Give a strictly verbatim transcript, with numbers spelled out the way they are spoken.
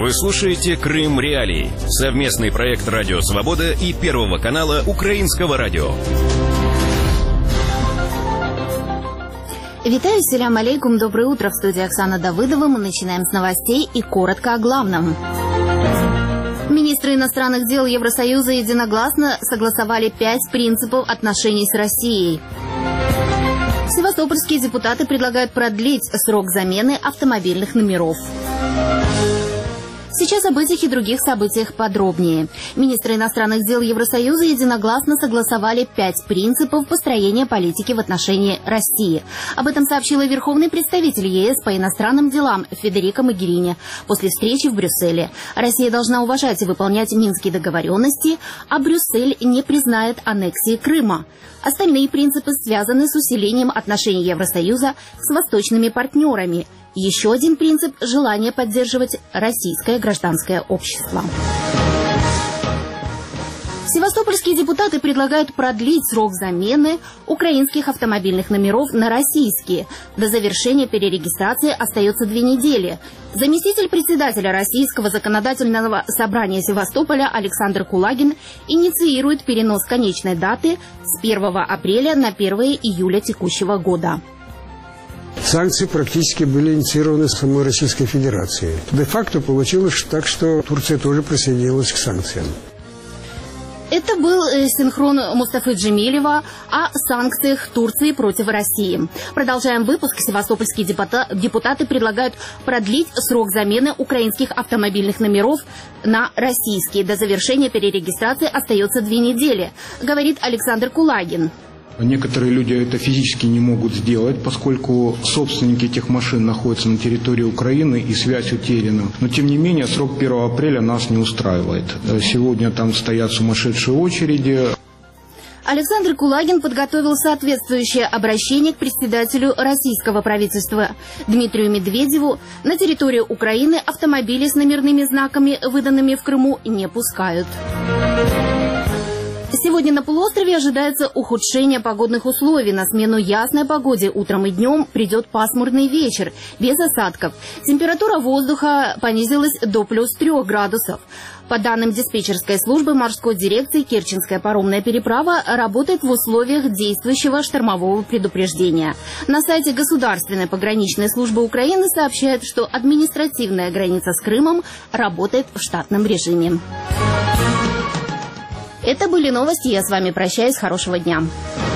Вы слушаете «Крым Реалии» — совместный проект «Радио Свобода» и Первого канала Украинского радио. Витаю, селям алейкум, доброе утро. В студии Оксана Давыдова. Мы начинаем с новостей и коротко о главном. Министры иностранных дел Евросоюза единогласно согласовали пять принципов отношений с Россией. Севастопольские депутаты предлагают продлить срок замены автомобильных номеров. Сейчас об этих и других событиях подробнее. Министры иностранных дел Евросоюза единогласно согласовали пять принципов построения политики в отношении России. Об этом сообщила верховный представитель ЕС по иностранным делам Федерико Могерини после встречи в Брюсселе. Россия должна уважать и выполнять Минские договоренности, а Брюссель не признает аннексии Крыма. Остальные принципы связаны с усилением отношений Евросоюза с восточными партнерами. Еще один принцип – желание поддерживать российское гражданское общество. Севастопольские депутаты предлагают продлить срок замены украинских автомобильных номеров на российские. До завершения перерегистрации остается две недели. Заместитель председателя Российского законодательного собрания Севастополя Александр Кулагин инициирует перенос конечной даты с первого апреля на первое июля текущего года. Санкции практически были инициированы самой Российской Федерацией. Де-факто получилось так, что Турция тоже присоединилась к санкциям. Это был синхрон Мустафы Джемилева о санкциях Турции против России. Продолжаем выпуск. Севастопольские депутаты предлагают продлить срок замены украинских автомобильных номеров на российские. До завершения перерегистрации остается две недели, говорит Александр Кулагин. Некоторые люди это физически не могут сделать, поскольку собственники этих машин находятся на территории Украины и связь утеряна. Но тем не менее срок первого апреля нас не устраивает. Сегодня там стоят сумасшедшие очереди. Александр Кулагин подготовил соответствующее обращение к председателю российского правительства Дмитрию Медведеву. На территорию Украины автомобили с номерными знаками, выданными в Крыму, не пускают. Сегодня на полуострове ожидается ухудшение погодных условий. На смену ясной погоде утром и днем придет пасмурный вечер, без осадков. Температура воздуха понизилась до плюс трех градусов. По данным диспетчерской службы морской дирекции, Керченская паромная переправа работает в условиях действующего штормового предупреждения. На сайте Государственной пограничной службы Украины сообщают, что административная граница с Крымом работает в штатном режиме. Это были новости. Я с вами прощаюсь. Хорошего дня.